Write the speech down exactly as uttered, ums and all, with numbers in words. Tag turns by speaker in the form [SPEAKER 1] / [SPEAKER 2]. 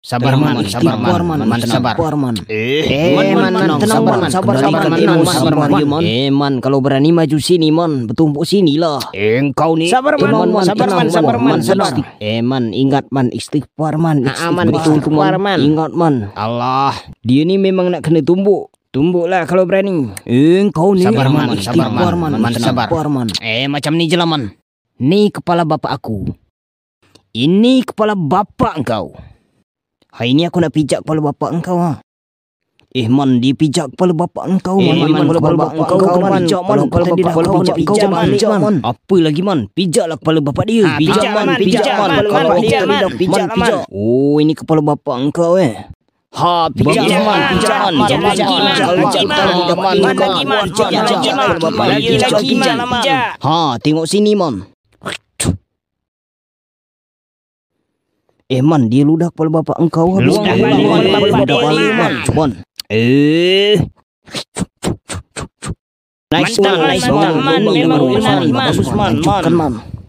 [SPEAKER 1] Sabar man, sabar man, man sabar.
[SPEAKER 2] man.
[SPEAKER 1] Eh, man, man, tenang man, sabar, sabar, man, sabar man.
[SPEAKER 2] Eh, man, kalau berani maju sini, man, bertumpuk sini lah.
[SPEAKER 1] Eh, engkau ni.
[SPEAKER 3] Sabar man, sabar man, sabar man, sabar.
[SPEAKER 2] Eh, man, ingat man, istighfar man.
[SPEAKER 3] Aman, istighfar man.
[SPEAKER 2] Ingat man.
[SPEAKER 1] Allah,
[SPEAKER 2] dia ni memang nak kena tumbuk.
[SPEAKER 3] Tumbuklah kalau berani.
[SPEAKER 2] Eh, engkau ni.
[SPEAKER 1] Sabar man, sabar man, man, sabar.
[SPEAKER 2] man.
[SPEAKER 1] Eh, macam ni je lah man.
[SPEAKER 2] Ni kepala bapak aku. Ini kepala bapak engkau. Hari ni aku nak pijak kepala bapak engkau ha. Eh man, dia pijak kepala bapak engkau.
[SPEAKER 3] Eh man,
[SPEAKER 2] man,
[SPEAKER 3] kepala bapak engkau man.
[SPEAKER 2] Pijak man, kepala bapak engkau man. Pijak man, pijak man. Apa lagi man? Pijaklah kepala bapak dia.
[SPEAKER 3] Pijak man, pijak man.
[SPEAKER 2] Kepala bapak dia pijak man. Oh, ini kepala bapak engkau eh.
[SPEAKER 3] Ha, pijak man, pijak man. Lagi man, lagi man. Lagi man, lagi man. Lagi lagi man, pijak.
[SPEAKER 2] Ha, tengok sini man. Eh man, dia ludah kepala bapak engkau.
[SPEAKER 3] Ludah kepala bapak dia man.
[SPEAKER 2] Man.
[SPEAKER 1] Eh.
[SPEAKER 3] Nice man, nice man. Memang benar man.
[SPEAKER 2] Man, man.